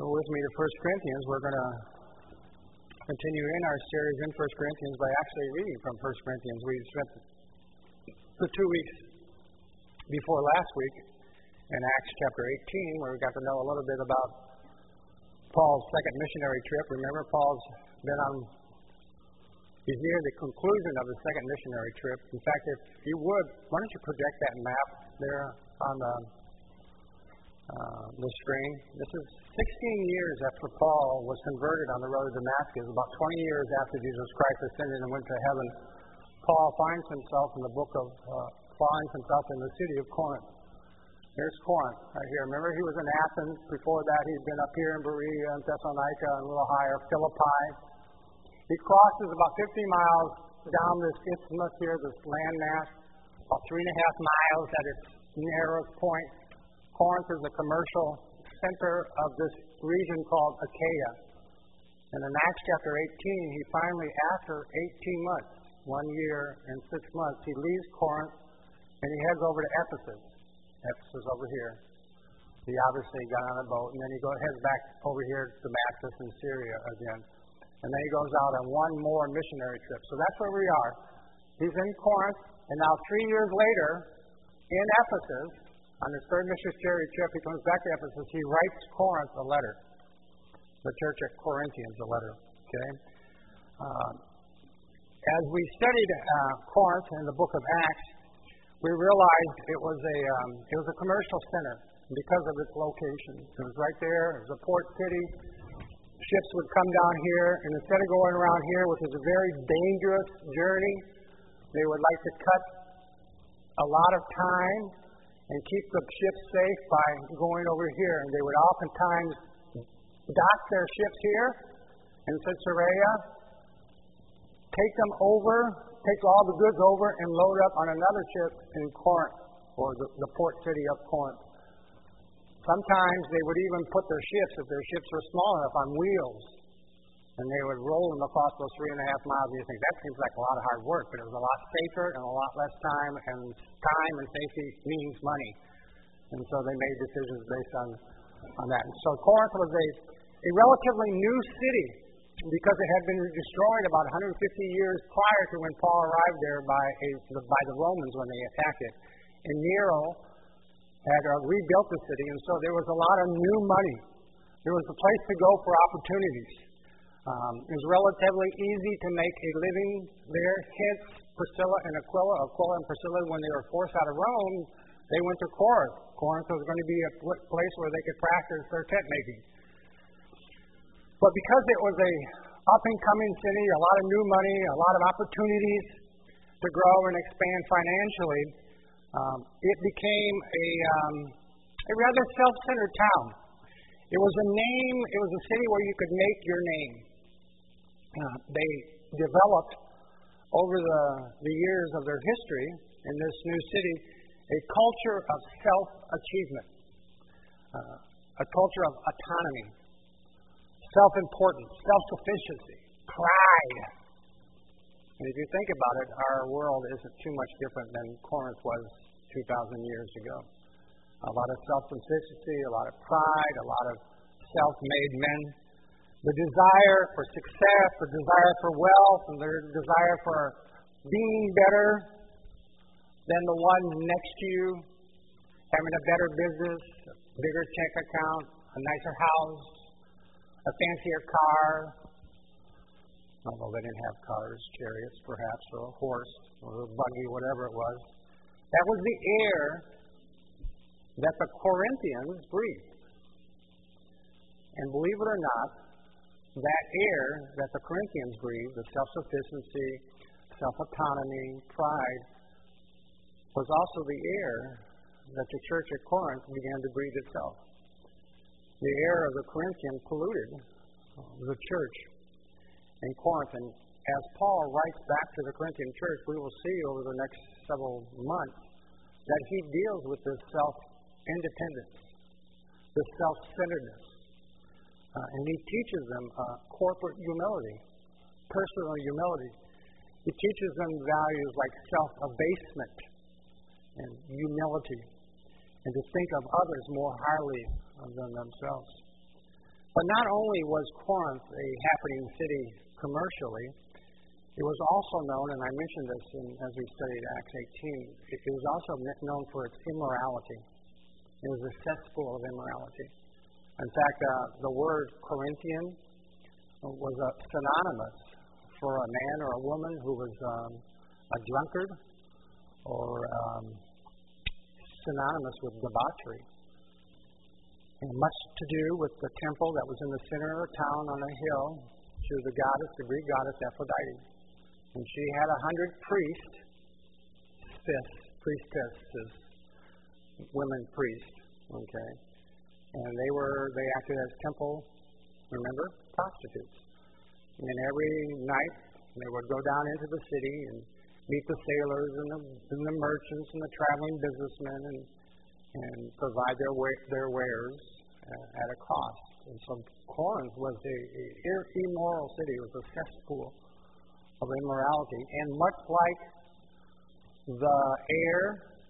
Go with me to 1 Corinthians. We're going to continue in our series in 1 Corinthians by actually reading from 1 Corinthians. We spent the 2 weeks before last week in Acts chapter 18, where we got to know a little bit about Paul's second missionary trip. Remember, he's near the conclusion of the second missionary trip. In fact, if you would, why don't you project that map there on the screen? This is 16 years after Paul was converted on the road to Damascus, about 20 years after Jesus Christ ascended and went to heaven. Paul finds himself in the city of Corinth. There's Corinth right here. Remember, he was in Athens. Before that, he'd been up here in Berea and Thessalonica and a little higher, Philippi. He crosses about 50 miles down this isthmus here, this landmass, about 3.5 miles at its narrowest point. Corinth is a commercial center of this region called Achaia. And in Acts chapter 18, he finally, after 18 months, 1 year and 6 months, he leaves Corinth and he heads over to Ephesus. Ephesus over here. He obviously got on a boat, and then he heads back over here to Damascus in Syria again. And then he goes out on one more missionary trip. So that's where we are. He's in Corinth, and now 3 years later, in Ephesus, on his third missionary trip, he comes back to Ephesus. He writes Corinth a letter. The church at Corinthians a letter. Okay? As we studied Corinth in the book of Acts, we realized it was a commercial center because of its location. It was right there. It was a port city. Ships would come down here, and instead of going around here, which is a very dangerous journey, they would like to cut a lot of time and keep the ships safe by going over here. And they would oftentimes dock their ships here in Caesarea, take all the goods over, and load up on another ship in Corinth, or the port city of Corinth. Sometimes they would even put their ships, if their ships were small enough, on wheels, and they would roll them across those 3.5 miles. And you think, that seems like a lot of hard work, but it was a lot safer and a lot less time, and time and safety means money. And so they made decisions based on that. And so Corinth was a relatively new city, because it had been destroyed about 150 years prior to when Paul arrived there by the Romans when they attacked it. And Nero had rebuilt the city, and so there was a lot of new money. There was a place to go for opportunities. It was relatively easy to make a living there. Hence, Aquila and Priscilla, when they were forced out of Rome, they went to Corinth. Corinth was going to be a place where they could practice their tent making. But because it was a up-and-coming city, a lot of new money, a lot of opportunities to grow and expand financially, it became a rather self-centered town. It was a city where you could make your name. They developed over the years of their history in this new city a culture of self-achievement, a culture of autonomy, self-importance, self-sufficiency, pride. And if you think about it, our world isn't too much different than Corinth was 2,000 years ago. A lot of self-sufficiency, a lot of pride, a lot of self-made men. The desire for success, the desire for wealth, and the desire for being better than the one next to you, having a better business, a bigger check account, a nicer house, a fancier car, although they didn't have cars, chariots perhaps, or a horse, or a buggy, whatever it was. That was the air that the Corinthians breathed. And believe it or not, that air that the Corinthians breathed, the self-sufficiency, self-autonomy, pride, was also the air that the church at Corinth began to breathe itself. The air of the Corinthians polluted the church in Corinth. And as Paul writes back to the Corinthian church, we will see over the next several months that he deals with this self-independence, this self-centeredness. And he teaches them corporate humility, personal humility. He teaches them values like self-abasement and humility, and to think of others more highly than themselves. But not only was Corinth a happening city commercially, it was also known, and I mentioned this as we studied Acts 18, it was also known for its immorality. It was a cesspool of immorality. In fact, the word Corinthian was synonymous for a man or a woman who was a drunkard, or synonymous with debauchery. And much to do with the temple that was in the center of the town on a hill to the goddess, the Greek goddess Aphrodite. And she had 100 priestesses, women priests, okay? And they acted as temple, remember, prostitutes. And every night they would go down into the city and meet the sailors and the merchants and the traveling businessmen and provide their wares at a cost. And so Corinth was an immoral city. It was a cesspool of immorality. And much like the air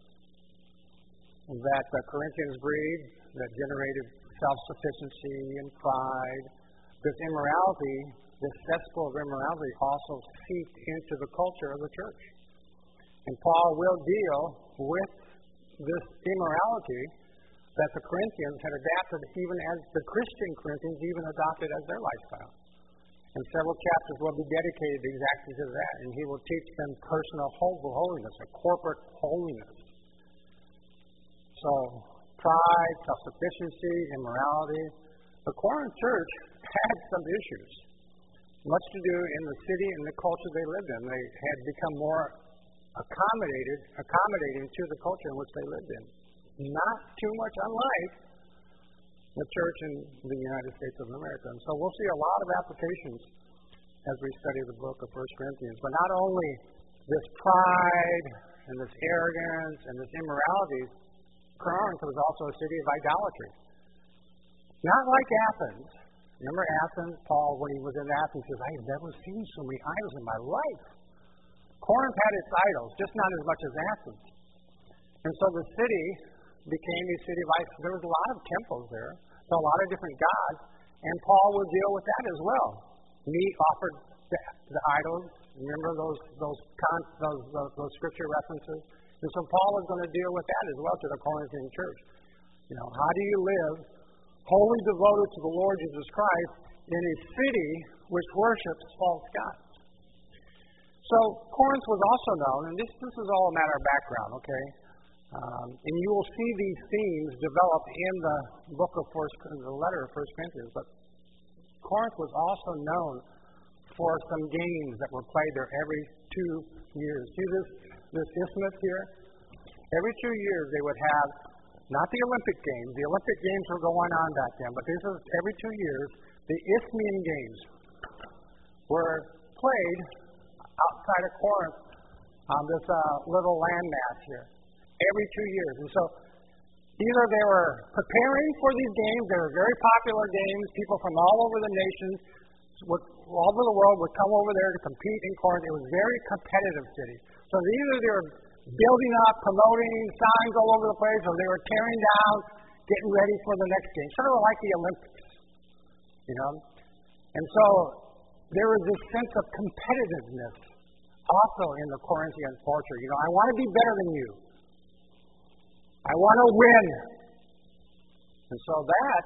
that the Corinthians breathed that generated self-sufficiency and pride, this immorality, this cesspool of immorality also seeped into the culture of the church. And Paul will deal with this immorality that the Corinthians had adapted, even as the Christian Corinthians even adopted as their lifestyle. And several chapters will be dedicated exactly to that, and he will teach them personal holiness, a corporate holiness. So, pride, self-sufficiency, immorality. The Corinth church had some issues. Much to do in the city and the culture they lived in. They had become more accommodating to the culture in which they lived in. Not too much unlike the church in the United States of America. And so we'll see a lot of applications as we study the book of 1 Corinthians. But not only this pride and this arrogance and this immorality, Corinth was also a city of idolatry. Not like Athens. Remember Athens? Paul, when he was in Athens, says, I have never seen so many idols in my life. Corinth had its idols, just not as much as Athens. And so the city became a city of idols. There was a lot of temples there, so a lot of different gods, and Paul would deal with that as well. Meat offered the idols. Remember those scripture references? And so Paul was going to deal with that as well to the Corinthian church. You know, how do you live wholly devoted to the Lord Jesus Christ in a city which worships false gods? So Corinth was also known, and this is all a matter of background, okay? And you will see these themes developed in the book of the letter of 1 Corinthians. But Corinth was also known for some games that were played there every 2 years. See this isthmus here? Every 2 years they would have, not the Olympic Games. The Olympic Games were going on back then, but this is every 2 years. The Isthmian Games were played outside of Corinth on this little landmass here. Every 2 years. And so either they were preparing for these games, they were very popular games, people from all over the nations, all over the world would come over there to compete in Corinth. It was a very competitive city. So either they were building up, promoting signs all over the place, or they were tearing down, getting ready for the next game. Sort of like the Olympics, you know. And so there was this sense of competitiveness also in the Corinthian culture. You know, I want to be better than you. I want to win. And so that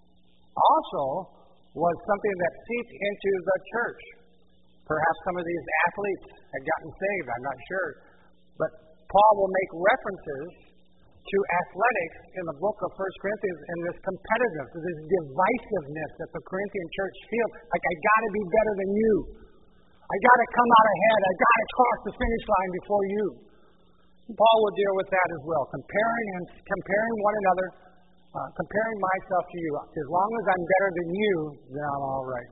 also was something that seeped into the church. Perhaps some of these athletes had gotten saved, I'm not sure. But Paul will make references to athletics in the book of 1 Corinthians and this competitiveness, this divisiveness that the Corinthian church feels like, I got to be better than you. I got to come out ahead. I got to cross the finish line before you. Paul will deal with that as well, comparing one another, comparing myself to you. As long as I'm better than you, then I'm all right.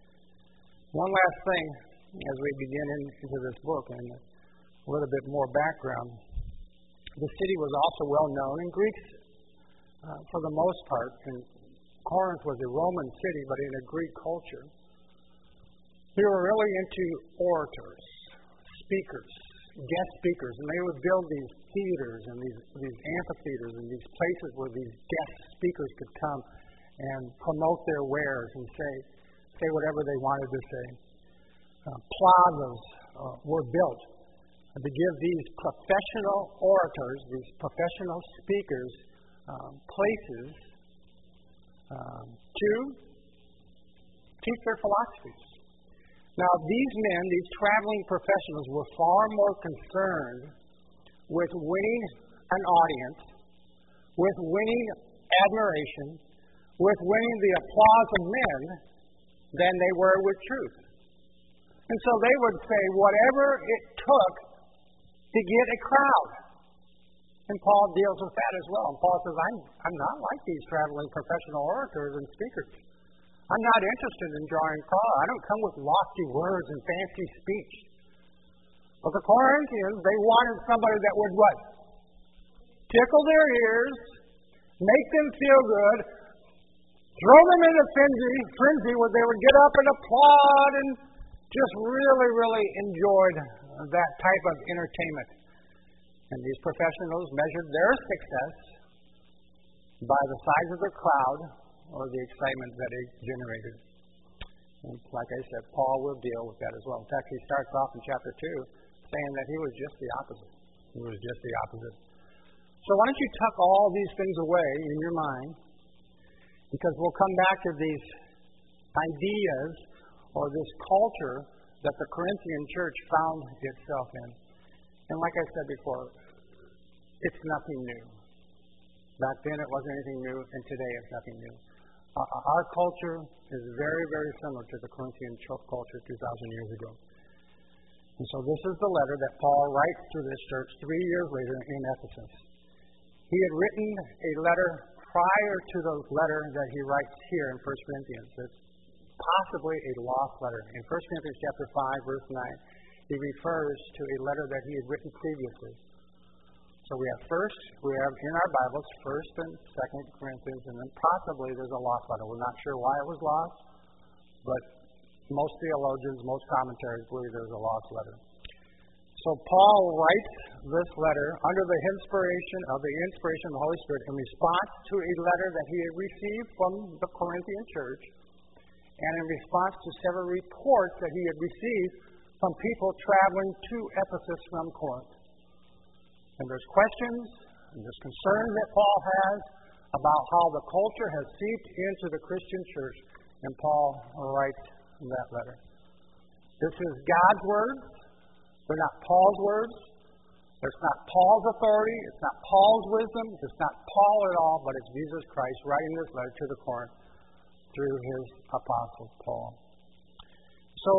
One last thing as we begin into this book and a little bit more background. The city was also well known in Greeks for the most part. And Corinth was a Roman city, but in a Greek culture. They were really into orators, speakers, guest speakers, and they would build these theaters and these amphitheaters and these places where these guest speakers could come and promote their wares and say whatever they wanted to say. Plazas were built to give these professional orators, these professional speakers, places to teach their philosophies. Now, these men, these traveling professionals, were far more concerned with winning an audience, with winning admiration, with winning the applause of men, than they were with truth. And so they would say whatever it took to get a crowd. And Paul deals with that as well. And Paul says, I'm not like these traveling professional orators and speakers. I'm not interested in drawing crowd. I don't come with lofty words and fancy speech. But the Corinthians, they wanted somebody that would what? Tickle their ears, make them feel good, throw them into frenzy where they would get up and applaud and just really, really enjoyed that type of entertainment. And these professionals measured their success by the size of the crowd or the excitement that it generated. And like I said, Paul will deal with that as well. In fact, he starts off in chapter 2 saying that he was just the opposite. He was just the opposite. So why don't you tuck all these things away in your mind, because we'll come back to these ideas or this culture that the Corinthian church found itself in. And like I said before, it's nothing new. Back then it wasn't anything new, and today it's nothing new. Our culture is very, very similar to the Corinthian culture 2,000 years ago. And so this is the letter that Paul writes to this church 3 years later in Ephesus. He had written a letter prior to the letter that he writes here in 1 Corinthians. It's possibly a lost letter. In 1 Corinthians chapter 5, verse 9, he refers to a letter that he had written previously. So we have in our Bibles 1 and 2 Corinthians, and then possibly there's a lost letter. We're not sure why it was lost, but most theologians, most commentaries believe there's a lost letter. So Paul writes this letter under the inspiration of the Holy Spirit in response to a letter that he had received from the Corinthian church, and in response to several reports that he had received from people traveling to Ephesus from Corinth. And there's questions and there's concerns that Paul has about how the culture has seeped into the Christian church, and Paul writes that letter. This is God's words. They're not Paul's words. It's not Paul's authority. It's not Paul's wisdom. It's not Paul at all, but it's Jesus Christ writing this letter to the Corinth through his apostle Paul. So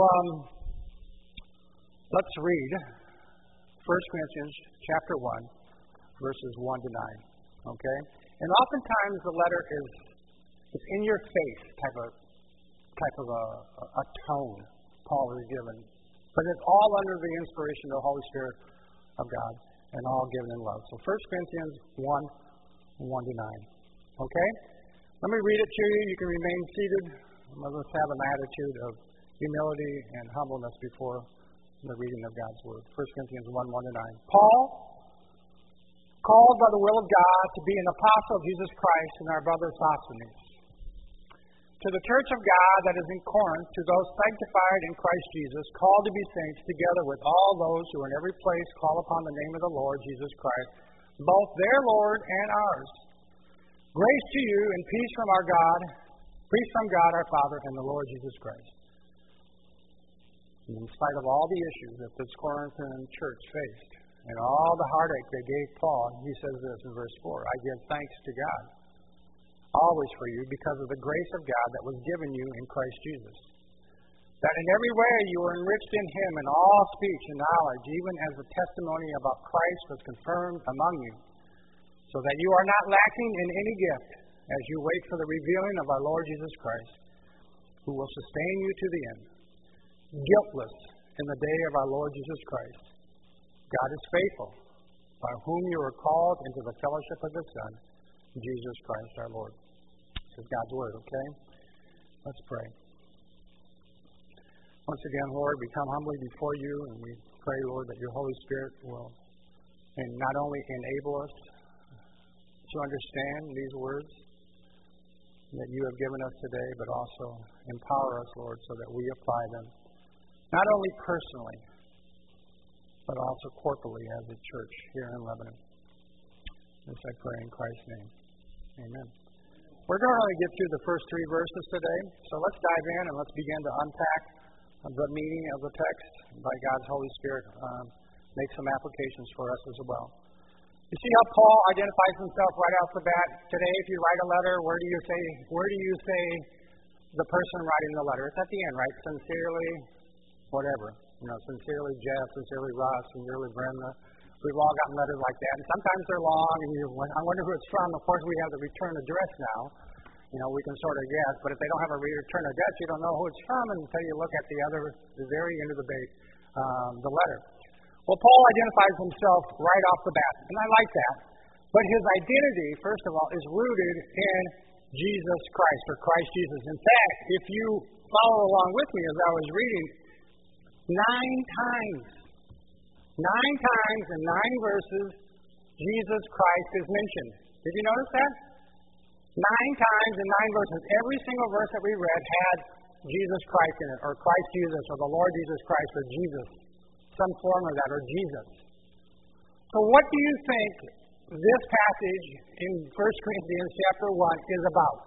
let's read 1 Corinthians chapter 1, verses 1 to 9. Okay? And oftentimes the letter is in your face type of a tone Paul is given. But it's all under the inspiration of the Holy Spirit of God and all given in love. So 1 Corinthians 1, 1 to 9. Okay? Let me read it to you. You can remain seated. Let's have an attitude of humility and humbleness before the reading of God's Word. 1 Corinthians 1, 1 to 9. Paul, called by the will of God to be an apostle of Jesus Christ, and our brother Sosthenes, to the church of God that is in Corinth, to those sanctified in Christ Jesus, called to be saints, together with all those who in every place call upon the name of the Lord Jesus Christ, both their Lord and ours. Grace to you and peace from God our Father and the Lord Jesus Christ. And in spite of all the issues that this Corinthian church faced, and all the heartache they gave Paul, he says this in verse 4, I give thanks to God, always for you, because of the grace of God that was given you in Christ Jesus, that in every way you were enriched in him in all speech and knowledge, even as the testimony about Christ was confirmed among you, so that you are not lacking in any gift as you wait for the revealing of our Lord Jesus Christ, who will sustain you to the end, guiltless in the day of our Lord Jesus Christ. God is faithful, by whom you were called into the fellowship of His Son, Jesus Christ our Lord. This is God's Word, okay? Let's pray. Once again, Lord, we come humbly before you, and we pray, Lord, that your Holy Spirit will and not only enable us to understand these words, that you have given us today, but also empower us, Lord, so that we apply them, not only personally, but also corporately as a church here in Lebanon. This I pray in Christ's name. Amen. We're going to only get through the first 3 verses today, so let's dive in and let's begin to unpack the meaning of the text by God's Holy Spirit. Make some applications for us as well. You see how Paul identifies himself right off the bat? Today, if you write a letter, where do you say the person writing the letter? It's at the end, right? Sincerely, whatever. Sincerely Jeff, sincerely Russ, sincerely Brenda. We've all gotten letters like that, and sometimes they're long, and I wonder who it's from. Of course, we have the return address now. We can sort of guess, but if they don't have a return address, you don't know who it's from until you look at the very end of the letter. Well, Paul identifies himself right off the bat, and I like that. But his identity, first of all, is rooted in Jesus Christ, or Christ Jesus. In fact, if you follow along with me as I was reading, 9 times in 9 verses, Jesus Christ is mentioned. Did you notice that? 9 times in 9 verses. Every single verse that we read had Jesus Christ in it, or Christ Jesus, or the Lord Jesus Christ, or Jesus. Some form of that, or Jesus. So what do you think this passage in 1 Corinthians chapter 1 is about?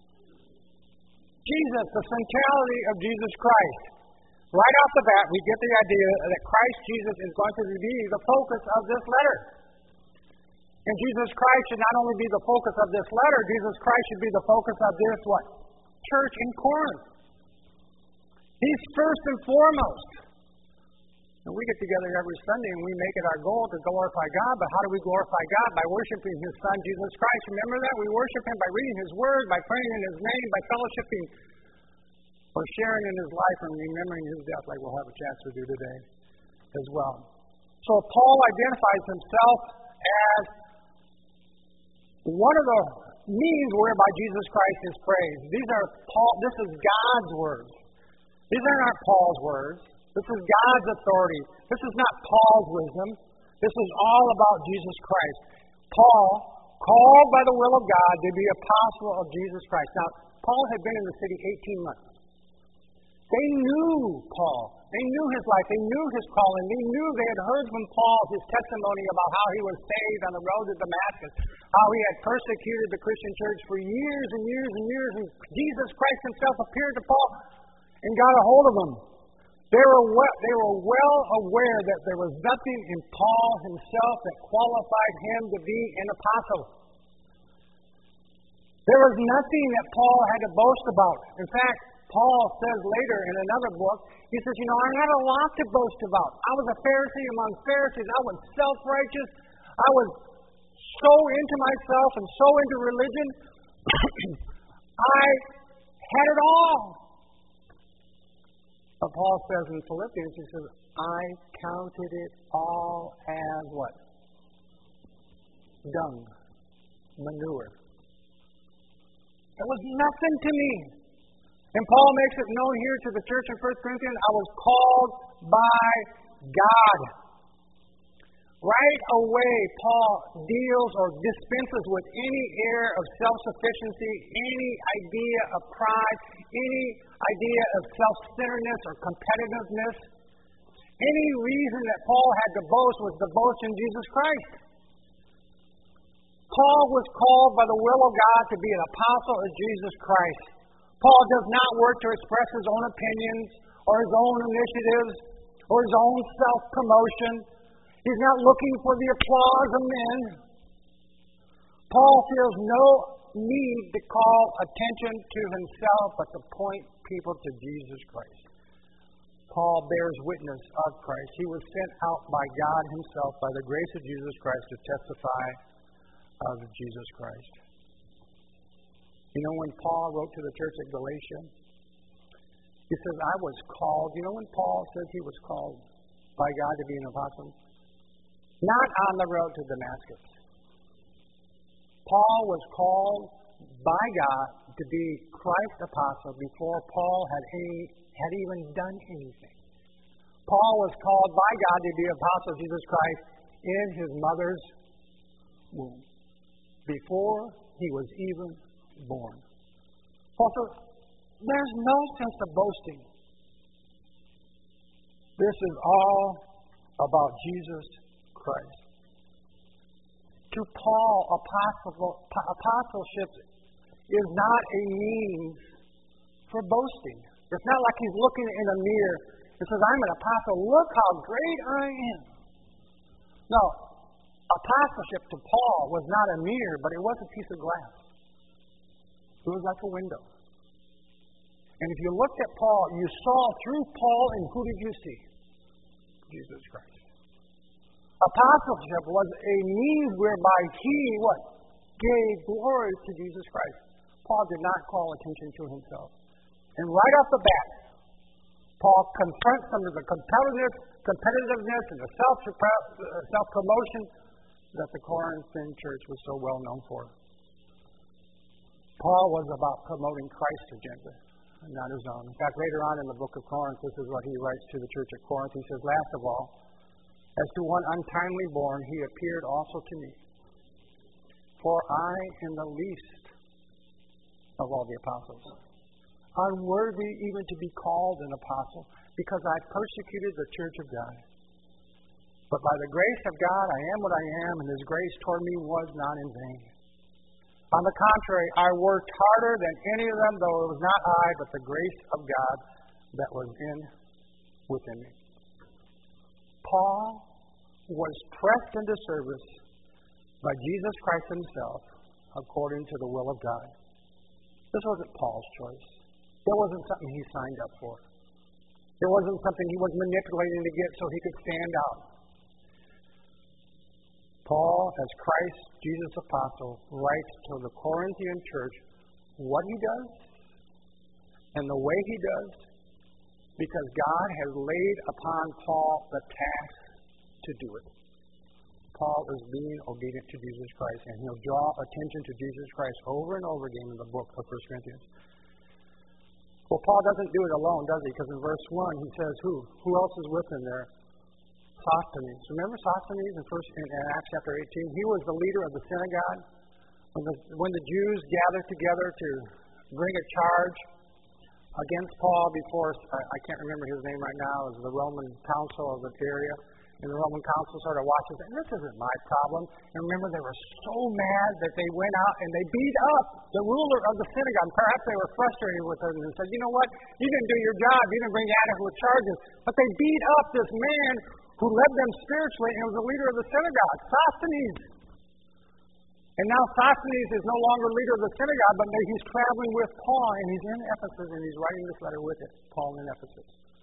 Jesus, the centrality of Jesus Christ. Right off the bat, we get the idea that Christ Jesus is going to be the focus of this letter. And Jesus Christ should not only be the focus of this letter, Jesus Christ should be the focus of this what? Church in Corinth. He's first and foremost. And we get together every Sunday and we make it our goal to glorify God. But how do we glorify God? By worshiping His Son, Jesus Christ. Remember that? We worship Him by reading His Word, by praying in His name, by fellowshipping, or sharing in His life and remembering His death, like we'll have a chance to do today as well. So Paul identifies himself as one of the means whereby Jesus Christ is praised. This is God's words. These are not Paul's words. This is God's authority. This is not Paul's wisdom. This is all about Jesus Christ. Paul, called by the will of God to be apostle of Jesus Christ. Now, Paul had been in the city 18 months. They knew Paul. They knew his life. They knew his calling. They had heard from Paul his testimony about how he was saved on the road to Damascus, how he had persecuted the Christian church for years and years and years, and Jesus Christ himself appeared to Paul and got a hold of him. They were well aware that there was nothing in Paul himself that qualified him to be an apostle. There was nothing that Paul had to boast about. In fact, Paul says later in another book, he says, I had a lot to boast about. I was a Pharisee among Pharisees. I was self-righteous. I was so into myself and so into religion. I had it all. But Paul says in Philippians, he says, I counted it all as what? Dung. Manure. It was nothing to me. And Paul makes it known here to the church in 1 Corinthians, I was called by God. Right away, Paul deals or dispenses with any air of self-sufficiency, any idea of pride, any idea of self-centeredness or competitiveness. Any reason that Paul had to boast was to boast in Jesus Christ. Paul was called by the will of God to be an apostle of Jesus Christ. Paul does not work to express his own opinions or his own initiatives or his own self-promotion. He's not looking for the applause of men. Paul feels no need to call attention to himself, but to point people to Jesus Christ. Paul bears witness of Christ. He was sent out by God himself, by the grace of Jesus Christ, to testify of Jesus Christ. When Paul wrote to the church at Galatia, he says, I was called. When Paul says he was called by God to be an apostle? Not on the road to Damascus. Paul was called by God to be Christ's apostle before Paul had even done anything. Paul was called by God to be apostle of Jesus Christ in his mother's womb, before he was even born. Paul says, there's no sense of boasting. This is all about Jesus Christ. To Paul, apostleship is not a means for boasting. It's not like he's looking in a mirror and says, I'm an apostle. Look how great I am. No, apostleship to Paul was not a mirror, but it was a piece of glass. It was like a window. And if you looked at Paul, you saw through Paul, and who did you see? Jesus Christ. Apostleship was a means whereby he, what? Gave glory to Jesus Christ. Paul did not call attention to himself. And right off the bat, Paul confronts some of the competitiveness and the self-promotion that the Corinthian church was so well known for. Paul was about promoting Christ's agenda, and not his own. In fact, later on in the book of Corinth, this is what he writes to the church at Corinth. He says, last of all, as to one untimely born, he appeared also to me. For I am the least of all the apostles, unworthy even to be called an apostle, because I persecuted the church of God. But by the grace of God, I am what I am, and his grace toward me was not in vain. On the contrary, I worked harder than any of them, though it was not I, but the grace of God that was within me. Paul was pressed into service by Jesus Christ himself, according to the will of God. This wasn't Paul's choice. It wasn't something he signed up for. It wasn't something he was manipulating to get so he could stand out. Paul, as Christ, Jesus' apostle, writes to the Corinthian church what he does and the way he does, because God has laid upon Paul the task to do it. Paul is being obedient to Jesus Christ, and he'll draw attention to Jesus Christ over and over again in the book of 1 Corinthians. Well, Paul doesn't do it alone, does he? Because in verse 1 he says, who? Who else is with him there? Sosthenes. Remember Sosthenes in Acts chapter 18? He was the leader of the synagogue. When the Jews gathered together to bring a charge against Paul before, I can't remember his name right now, it was the Roman council of the area. And the Roman council sort of watches it. This isn't my problem. And remember, they were so mad that they went out and they beat up the ruler of the synagogue. Perhaps they were frustrated with him and said, you know what? You didn't do your job. You didn't bring adequate charges. But they beat up this man who led them spiritually and was the leader of the synagogue, Sosthenes. And now Sosthenes is no longer leader of the synagogue, but he's traveling with Paul, and he's in Ephesus, and he's writing this letter with it, Paul in Ephesus.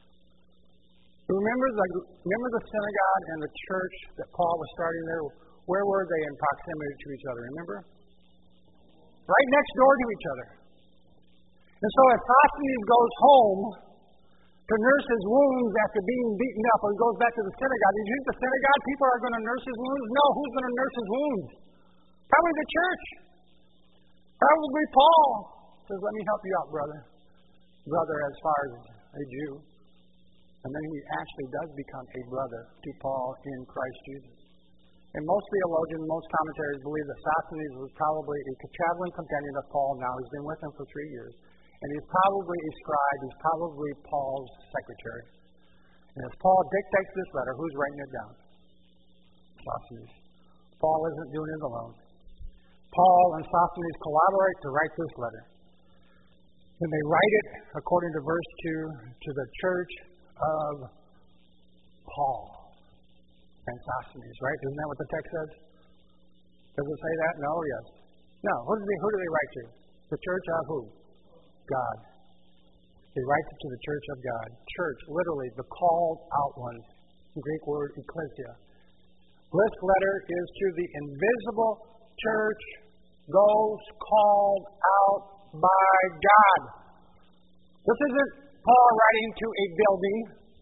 Remember the synagogue and the church that Paul was starting there? Where were they in proximity to each other? Remember? Right next door to each other. And so if Sosthenes goes home to nurse his wounds after being beaten up, or he goes back to the synagogue, do you think the synagogue people are going to nurse his wounds? No, who's going to nurse his wounds? Probably the church. Probably Paul. Says, let me help you out, brother. Brother as far as a Jew. And then he actually does become a brother to Paul in Christ Jesus. And most theologians, most commentaries believe that Sosthenes was probably a traveling companion of Paul now. He's been with him for 3 years. And he's probably a scribe. He's probably Paul's secretary. And as Paul dictates this letter, who's writing it down? Sosthenes. Paul isn't doing it alone. Paul and Sosthenes collaborate to write this letter. And they write it, according to verse 2, to the church of Paul and Sosthenes, right? Isn't that what the text says? Does it say that? No, yes. No. Who do they write to? The church of who? God. They write to the church of God. Church, literally, the called out ones. The Greek word ecclesia. This letter is to the invisible church, those called out by God. This isn't Paul writing to a building,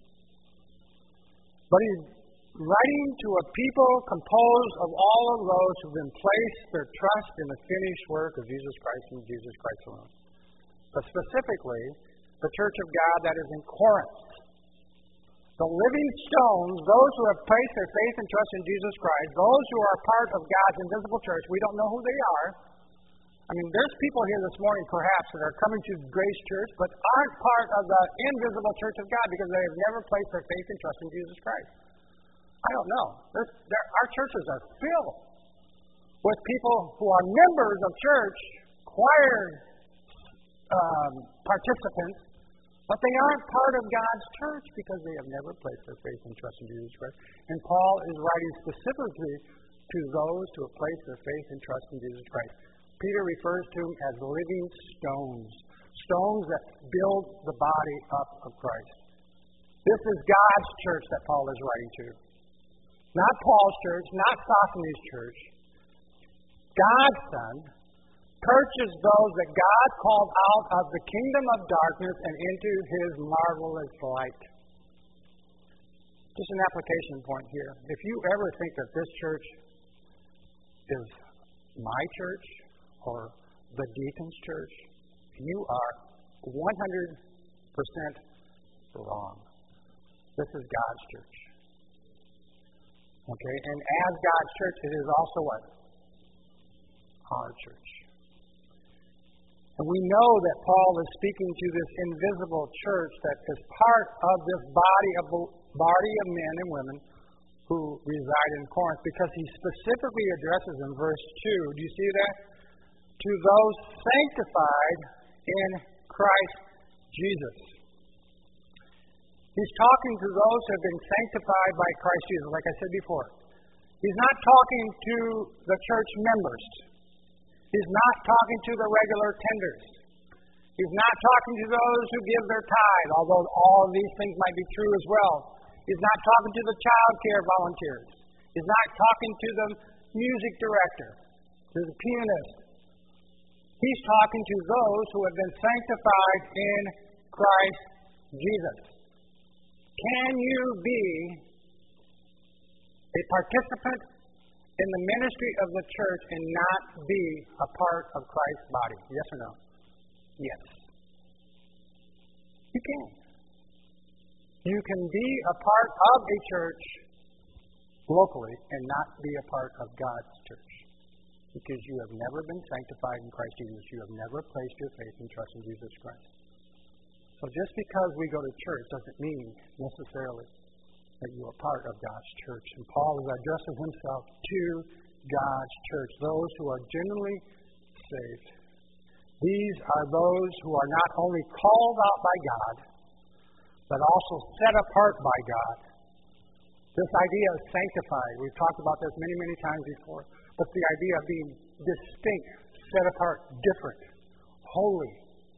but he's writing to a people composed of all of those who've been placed their trust in the finished work of Jesus Christ and Jesus Christ alone. But specifically, the church of God that is in Corinth. The living stones, those who have placed their faith and trust in Jesus Christ, those who are part of God's invisible church, we don't know who they are. I mean, there's people here this morning, perhaps, that are coming to Grace Church, but aren't part of the invisible church of God because they have never placed their faith and trust in Jesus Christ. I don't know. Our churches are filled with people who are members of church, choir participants, but they aren't part of God's church because they have never placed their faith and trust in Jesus Christ. And Paul is writing specifically to those who have placed their faith and trust in Jesus Christ. Peter refers to them as living stones, stones that build the body up of Christ. This is God's church that Paul is writing to. Not Paul's church, not Sosthenes' church. God's Son purchased those that God called out of the kingdom of darkness and into His marvelous light. Just an application point here. If you ever think that this church is my church or the deacon's church, you are 100% wrong. This is God's church. Okay? And as God's church, it is also what? Our church. And we know that Paul is speaking to this invisible church that is part of this body of men and women who reside in Corinth, because he specifically addresses in verse 2, do you see that? To those sanctified in Christ Jesus. He's talking to those who have been sanctified by Christ Jesus, like I said before. He's not talking to the church members. He's not talking to the regular tenders. He's not talking to those who give their tithe, although all of these things might be true as well. He's not talking to the child care volunteers. He's not talking to the music director, to the pianist. He's talking to those who have been sanctified in Christ Jesus. Can you be a participant in the ministry of the church and not be a part of Christ's body? Yes or no? Yes. You can. You can be a part of a church locally and not be a part of God's church, because you have never been sanctified in Christ Jesus. You have never placed your faith and trust in Jesus Christ. So just because we go to church doesn't mean necessarily that you are part of God's church. And Paul is addressing himself to God's church, those who are genuinely saved. These are those who are not only called out by God, but also set apart by God. This idea of sanctified, we've talked about this many, many times before, but the idea of being distinct, set apart, different, holy.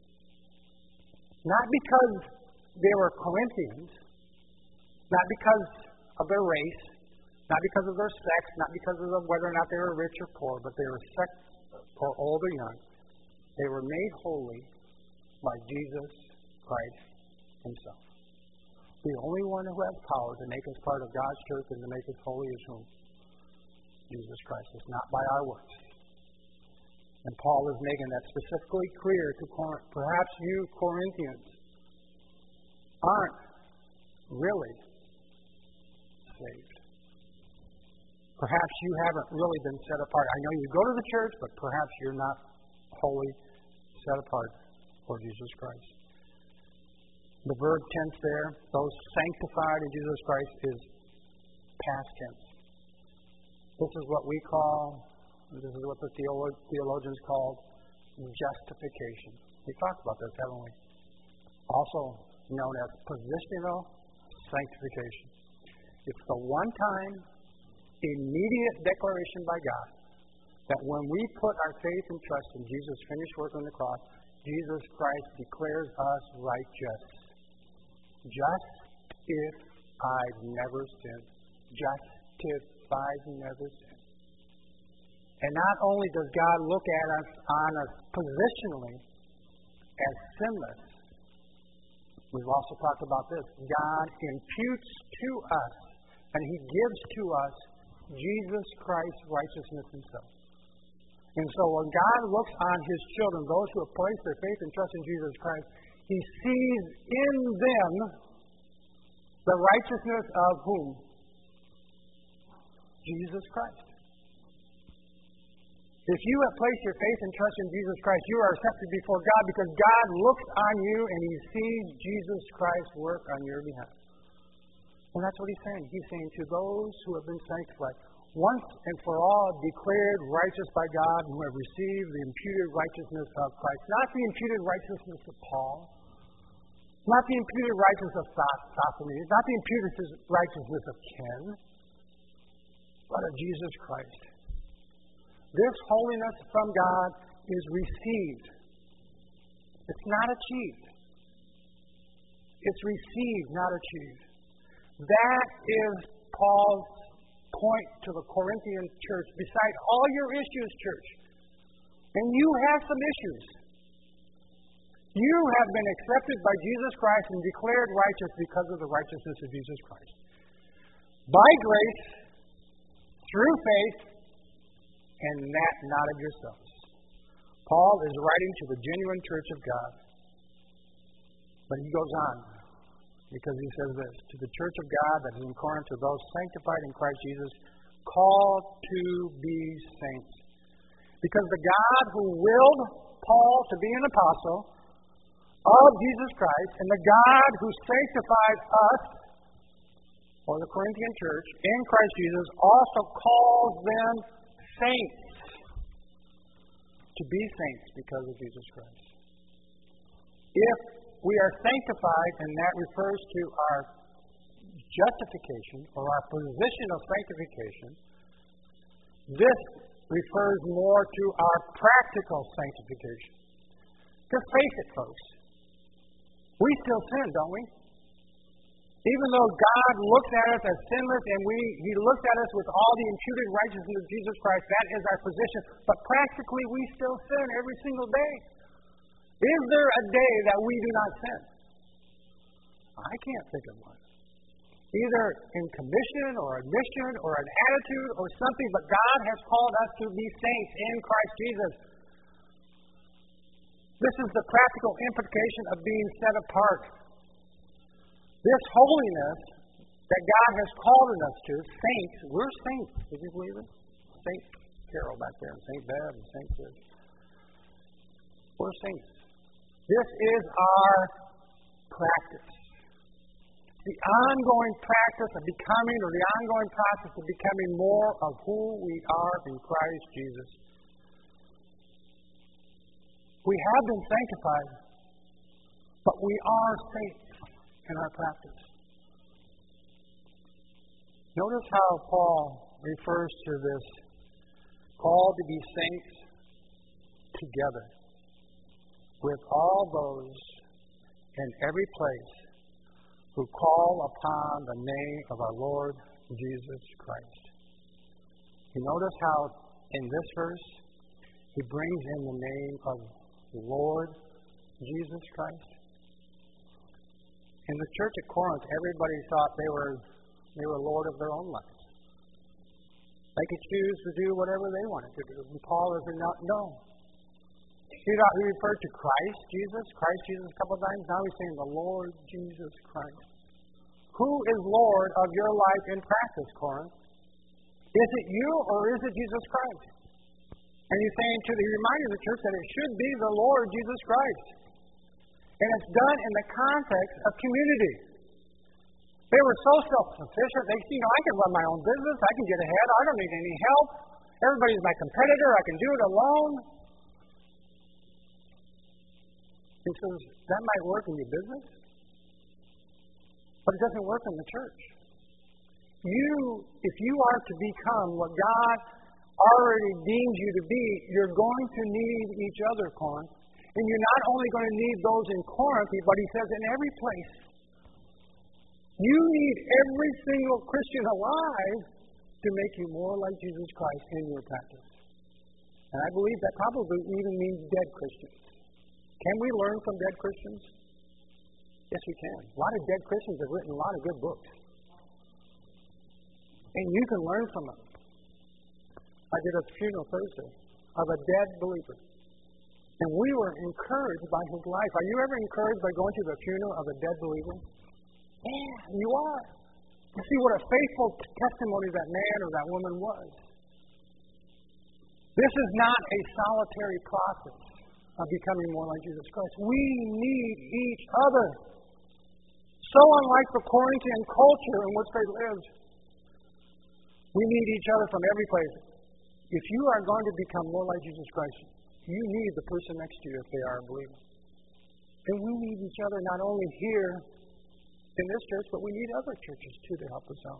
Not because they were Corinthians, not because of their race, not because of their sex, not because of whether or not they were rich or poor, but they were sex or old or young. They were made holy by Jesus Christ Himself. The only one who has power to make us part of God's church and to make us holy is whom? Jesus Christ. It's not by our works. And Paul is making that specifically clear to Corinth. Perhaps you Corinthians aren't really saved. Perhaps you haven't really been set apart. I know you go to the church, but perhaps you're not wholly set apart for Jesus Christ. The verb tense there, those sanctified in Jesus Christ, is past tense. This is what we call, this is what the theologians call justification. We talked about this, haven't we? Also known as positional sanctification. It's the one-time, immediate declaration by God that when we put our faith and trust in Jesus' finished work on the cross, Jesus Christ declares us righteous. Just if I've never sinned. Just if I've never sinned. And not only does God look at us on us positionally as sinless, we've also talked about this. God imputes to us, and He gives to us, Jesus Christ's righteousness Himself. And so when God looks on His children, those who have placed their faith and trust in Jesus Christ, He sees in them the righteousness of whom? Jesus Christ. If you have placed your faith and trust in Jesus Christ, you are accepted before God because God looks on you and He sees Jesus Christ work on your behalf. And that's what He's saying. He's saying to those who have been sanctified, once and for all declared righteous by God, who have received the imputed righteousness of Christ. Not the imputed righteousness of Paul, not the imputed righteousness of Sosthenes, not the imputed righteousness of Ken, but of Jesus Christ. This holiness from God is received. It's not achieved. It's received, not achieved. That is Paul's point to the Corinthian church. Beside all your issues, church, and you have some issues, you have been accepted by Jesus Christ and declared righteous because of the righteousness of Jesus Christ. By grace, through faith, and that not of yourselves. Paul is writing to the genuine church of God. But he goes on, because he says this, to the church of God that is in Corinth, to those sanctified in Christ Jesus, called to be saints. Because the God who willed Paul to be an apostle of Jesus Christ, and the God who sanctified us, or the Corinthian church, in Christ Jesus, also calls them saints. To be saints because of Jesus Christ. If we are sanctified, and that refers to our justification or our position of sanctification, this refers more to our practical sanctification. Just face it, folks. We still sin, don't we? Even though God looks at us as sinless and He looks at us with all the imputed righteousness of Jesus Christ, that is our position. But practically, we still sin every single day. Is there a day that we do not sin? I can't think of one. Either in commission or admission or an attitude or something, but God has called us to be saints in Christ Jesus. This is the practical implication of being set apart. This holiness that God has called us to, saints, we're saints. Did you believe it? Saint Carol back there, and Saint Bev, and Saint Chris. We're saints. This is our practice. The ongoing practice of becoming, or the ongoing process of becoming more of who we are in Christ Jesus. We have been sanctified, but we are saints in our practice. Notice how Paul refers to this call to be saints together with all those in every place who call upon the name of our Lord Jesus Christ. You notice how in this verse he brings in the name of Lord Jesus Christ. In the church at Corinth, everybody thought they were Lord of their own lives. They could choose to do whatever they wanted to do. And Paul is not, no. He referred to Christ Jesus a couple of times. Now he's saying the Lord Jesus Christ. Who is Lord of your life in practice, Corinth? Is it you or is it Jesus Christ? And he's saying he reminded the church that it should be the Lord Jesus Christ. And it's done in the context of community. They were so self-sufficient. They see, I can run my own business. I can get ahead. I don't need any help. Everybody's my competitor. I can do it alone. He says, that might work in your business, but it doesn't work in the church. If you are to become what God already deems you to be, you're going to need each other, Corinth. And you're not only going to need those in Corinth, but he says in every place. You need every single Christian alive to make you more like Jesus Christ in your practice. And I believe that probably even means dead Christians. Can we learn from dead Christians? Yes, we can. A lot of dead Christians have written a lot of good books. And you can learn from them. I did a funeral Thursday of a dead believer. And we were encouraged by his life. Are you ever encouraged by going to the funeral of a dead believer? Yeah, you are. You see what a faithful testimony that man or that woman was. This is not a solitary process of becoming more like Jesus Christ. We need each other. So unlike the Corinthian culture in which they lived, we need each other from every place. If you are going to become more like Jesus Christ, you need the person next to you if they are a believer. And we need each other not only here in this church, but we need other churches too to help us out.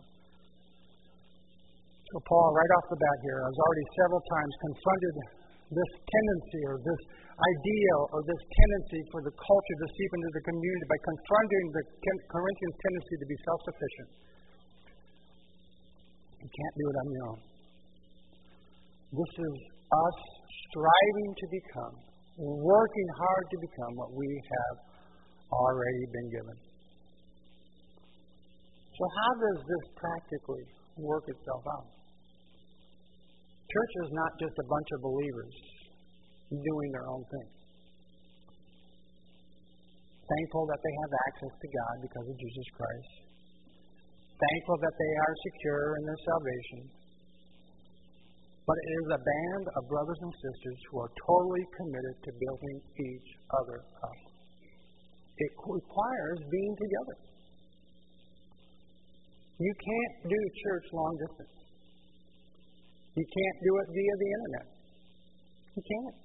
So Paul, right off the bat here, has already several times confronted this tendency or this idea or this tendency for the culture to seep into the community by confronting the Corinthians' tendency to be self-sufficient. You can't do it on your own. This is us striving to become, working hard to become what we have already been given. So how does this practically work itself out? Church is not just a bunch of believers doing their own thing. Thankful that they have access to God because of Jesus Christ. Thankful that they are secure in their salvation. But it is a band of brothers and sisters who are totally committed to building each other up. It requires being together. You can't do church long distance. You can't do it via the internet. You can't.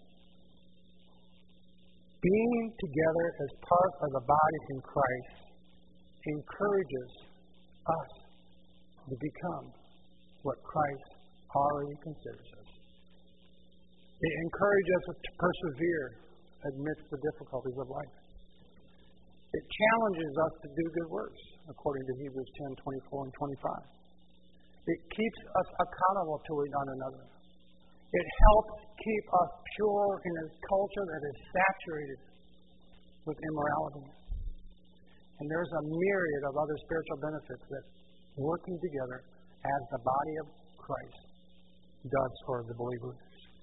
Being together as part of the body in Christ encourages us to become what Christ already considers us. It encourages us to persevere amidst the difficulties of life. It challenges us to do good works, according to Hebrews 10:24 and 25. It keeps us accountable to one another. It helps keep us pure in a culture that is saturated with immorality. And there's a myriad of other spiritual benefits that working together as the body of Christ does for the believers.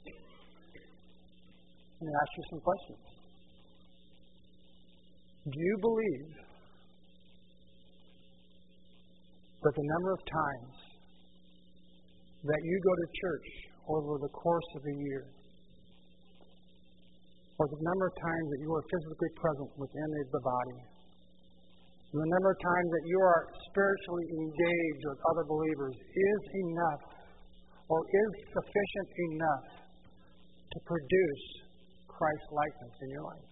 Let me ask you some questions. Do you believe that the number of times that you go to church over the course of a year, or the number of times that you are physically present within the body, the number of times that you are spiritually engaged with other believers is enough or is sufficient enough to produce Christ's likeness in your life?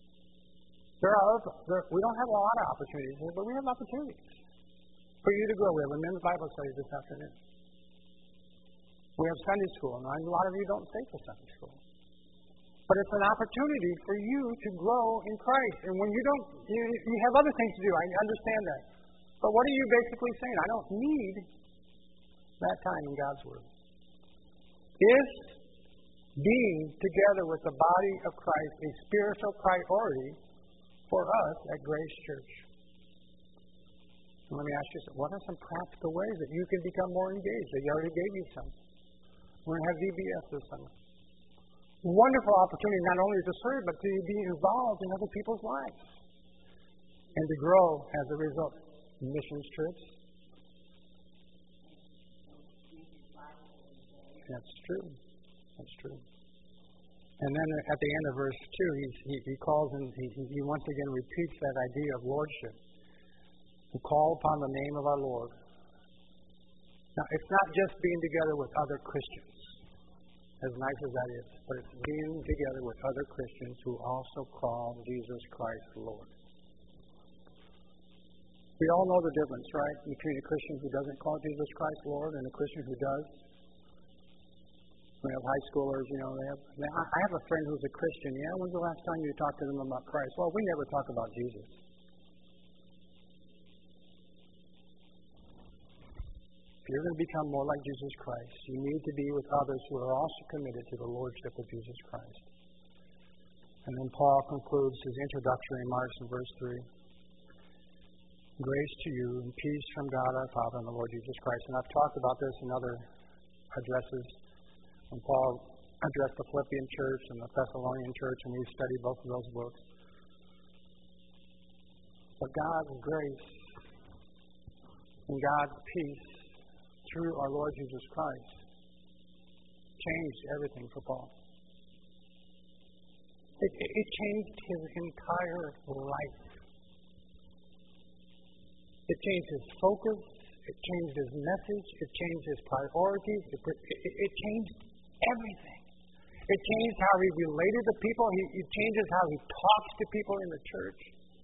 We don't have a lot of opportunities here, but we have opportunities for you to grow. We have a men's Bible study this afternoon. We have Sunday school, and a lot of you don't stay for Sunday school. But it's an opportunity for you to grow in Christ. And when you don't, you have other things to do. I understand that. But what are you basically saying? I don't need that time in God's Word. Is being together with the body of Christ a spiritual priority for us at Grace Church? And let me ask you, what are some practical ways that you can become more engaged? I already gave you some. We're going to have VBS this summer. Wonderful opportunity not only to serve, but to be involved in other people's lives and to grow as a result. Missions trips. That's true. That's true. And then at the end of verse 2, he calls and he once again repeats that idea of lordship. To call upon the name of our Lord. Now, it's not just being together with other Christians, as nice as that is, but it's being together with other Christians who also call Jesus Christ Lord. We all know the difference, right, between a Christian who doesn't call Jesus Christ Lord and a Christian who does. We have high schoolers, I have a friend who's a Christian. Yeah, when's the last time you talked to them about Christ? Well, we never talk about Jesus. If you're going to become more like Jesus Christ, you need to be with others who are also committed to the Lordship of Jesus Christ. And then Paul concludes his introductory remarks in verse 3. Grace to you and peace from God our Father and the Lord Jesus Christ. And I've talked about this in other addresses. When Paul addressed the Philippian church and the Thessalonian church, and we studied both of those books. But God's grace and God's peace through our Lord Jesus Christ changed everything for Paul. It changed his entire life. It changed his focus. It changed his message. It changed his priorities. It changed everything. It changed how he related to people. It changes how he talks to people in the church.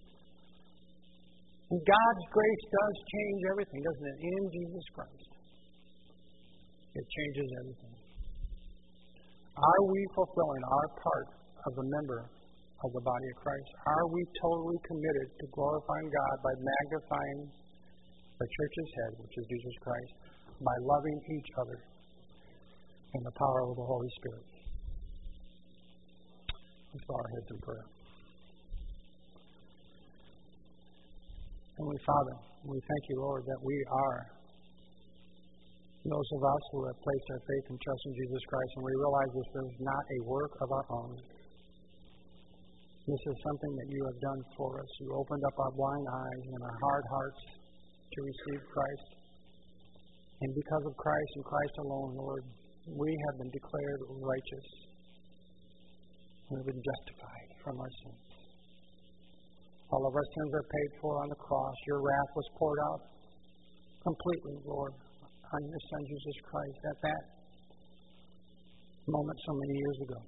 And God's grace does change everything, doesn't it? In Jesus Christ. It changes everything. Are we fulfilling our part of the member of the body of Christ? Are we totally committed to glorifying God by magnifying the church's head, which is Jesus Christ, by loving each other in the power of the Holy Spirit? Let's bow our heads in prayer. Heavenly Father, we thank you, Lord, that we are those of us who have placed our faith and trust in Jesus Christ, and we realize this is not a work of our own. This is something that you have done for us. You opened up our blind eyes and our hard hearts to receive Christ. And because of Christ and Christ alone, Lord, we have been declared righteous. We have been justified from our sins. All of our sins are paid for on the cross. Your wrath was poured out completely, Lord, on your Son, Jesus Christ, at that moment so many years ago.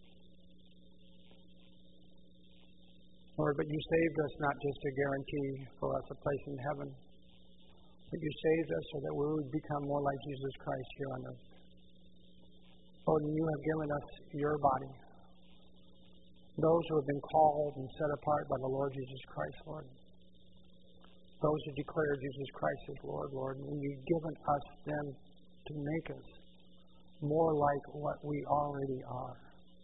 Lord, but you saved us not just to guarantee for us a place in heaven, but you saved us so that we would become more like Jesus Christ here on earth. Lord, and you have given us your body. Those who have been called and set apart by the Lord Jesus Christ, Lord. Those who declare Jesus Christ as Lord, Lord. And you've given us them to make us more like what we already are.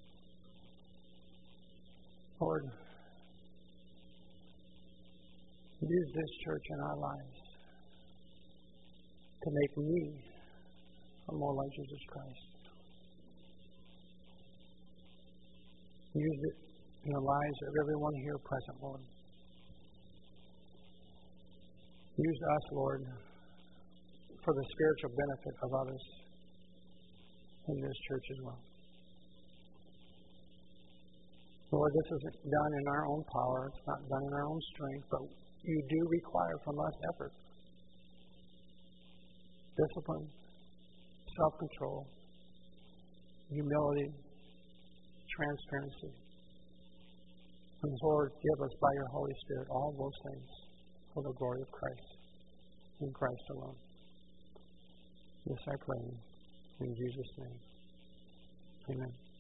Lord, use this church in our lives to make me more like Jesus Christ. Use it in the lives of everyone here present, Lord. Use us, Lord, for the spiritual benefit of others in this church as well. Lord, this isn't done in our own power. It's not done in our own strength, but you do require from us effort, discipline, self-control, humility, transparency. And Lord, give us by your Holy Spirit all those things for the glory of Christ, in Christ alone. This I pray in Jesus' name. Amen.